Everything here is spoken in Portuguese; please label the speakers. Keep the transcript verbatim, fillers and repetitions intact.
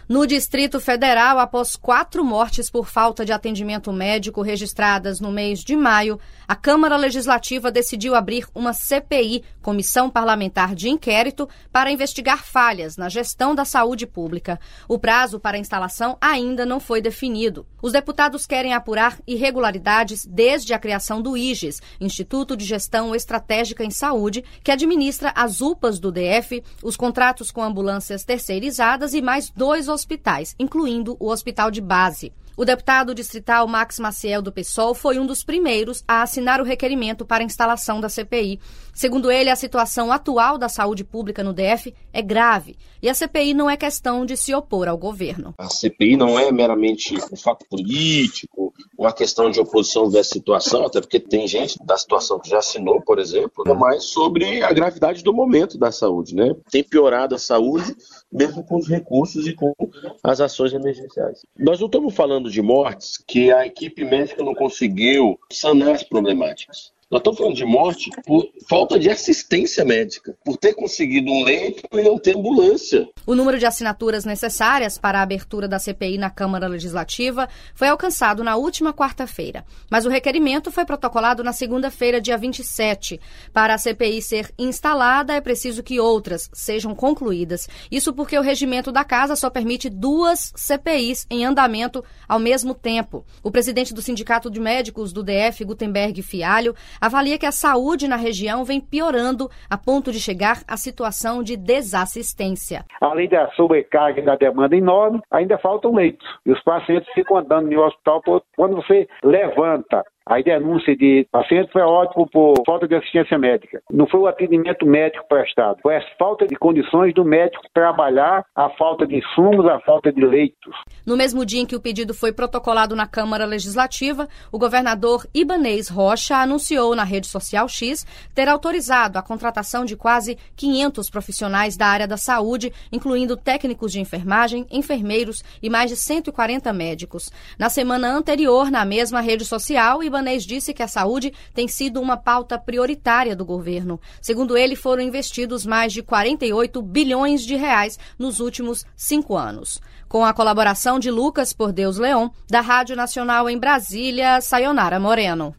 Speaker 1: No Distrito Federal, após quatro mortes por falta de atendimento médico registradas no mês de maio, a Câmara Legislativa decidiu abrir uma C P I, Comissão Parlamentar de Inquérito, para investigar falhas na gestão da saúde pública. O prazo para a instalação ainda não foi definido. Os deputados querem apurar irregularidades desde a criação do I G E S, Instituto de Gestão Estratégica em Saúde, que administra as U P As do D F, os contratos com ambulâncias terceirizadas e mais dois hospitais, incluindo o Hospital de Base. O deputado distrital Max Maciel, do PSOL, foi um dos primeiros a assinar o requerimento para a instalação da C P I. Segundo ele, a situação atual da saúde pública no D F é grave e a C P I não é questão de se opor ao governo.
Speaker 2: A C P I não é meramente um fato político, uma questão de oposição dessa situação, até porque tem gente da situação que já assinou, por exemplo, mas sobre a gravidade do momento da saúde, né? Tem piorado a saúde, mesmo com os recursos e com as ações emergenciais. Nós não estamos falando de mortes que a equipe médica não conseguiu sanar as problemáticas. Nós estamos falando de morte por falta de assistência médica, por ter conseguido um leito e não ter ambulância.
Speaker 1: O número de assinaturas necessárias para a abertura da C P I na Câmara Legislativa foi alcançado na última quarta-feira, mas o requerimento foi protocolado na segunda-feira, dia vinte e sete. Para a C P I ser instalada, é preciso que outras sejam concluídas. Isso porque o regimento da Casa só permite duas C P Is em andamento ao mesmo tempo. O presidente do Sindicato de Médicos do D F, Gutenberg Fialho, avalia que a saúde na região vem piorando a ponto de chegar à situação de desassistência.
Speaker 3: Além da sobrecarga e da demanda enorme, ainda faltam leitos. E os pacientes ficam andando no hospital. Quando você levanta a denúncia de paciente, foi ótimo por falta de assistência médica. Não foi o atendimento médico prestado, foi a falta de condições do médico trabalhar, a falta de insumos, a falta de leitos.
Speaker 1: No mesmo dia em que o pedido foi protocolado na Câmara Legislativa, o governador Ibanez Rocha anunciou na rede social X ter autorizado a contratação de quase quinhentos profissionais da área da saúde, incluindo técnicos de enfermagem, enfermeiros e mais de cento e quarenta médicos. Na semana anterior, na mesma rede social, Ibanez Ibanez disse que a saúde tem sido uma pauta prioritária do governo. Segundo ele, foram investidos mais de quarenta e oito bilhões de reais nos últimos cinco anos. Com a colaboração de Lucas Por Deus Leon, da Rádio Nacional em Brasília, Sayonara Moreno.